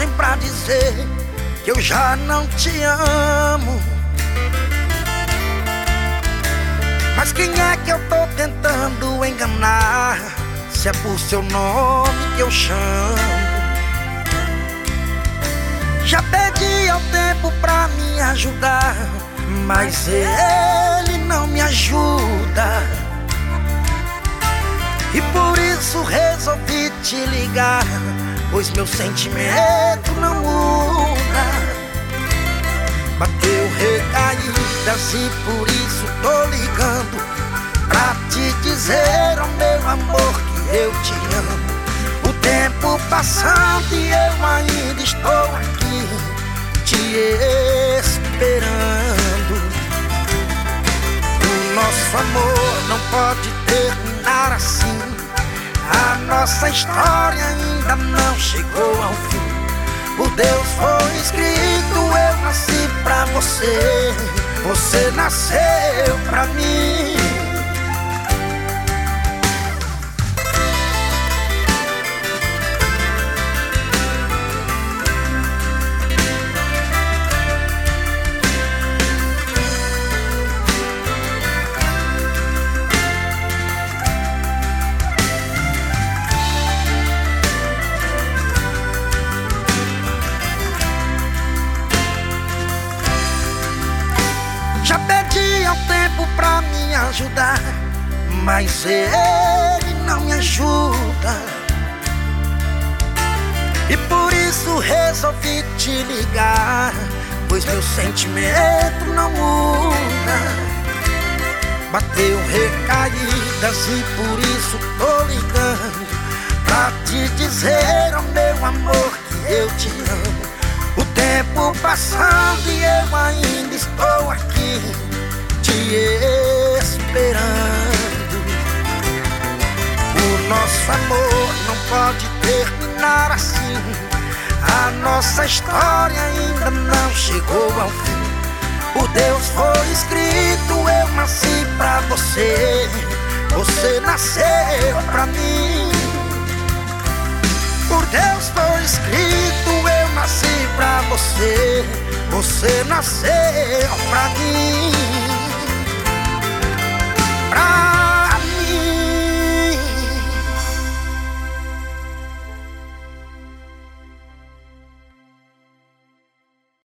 coragem pra dizer que eu já não te amo. Mas quem é que eu tô tentando enganar, se é por seu nome que eu chamo? Já pedi ao tempo pra me ajudar, mas ele não me ajuda. E por isso resolvi te ligar, pois meu sentimento não muda. Bateu recaídas e por isso tô ligando pra te dizer, oh meu amor, que eu te amo. O tempo passando e eu ainda estou aqui te esperando. O nosso amor não pode terminar assim. A nossa história ainda não chegou ao fim. Por Deus foi escrito, eu nasci pra você, você nasceu pra mim. Já pedi ao tempo pra me ajudar, mas ele não me ajuda. E por isso resolvi te ligar, pois meu sentimento não muda. Bateu recaídas e por isso tô ligando pra te dizer, oh meu amor, que eu te amo. O tempo passando e eu ainda estou aqui te esperando. O nosso amor não pode terminar assim. A nossa história ainda não chegou ao fim. Por Deus foi escrito, eu nasci pra você, você nasceu pra mim. Por Deus foi escrito, eu nasci pra você, você nasceu pra mim.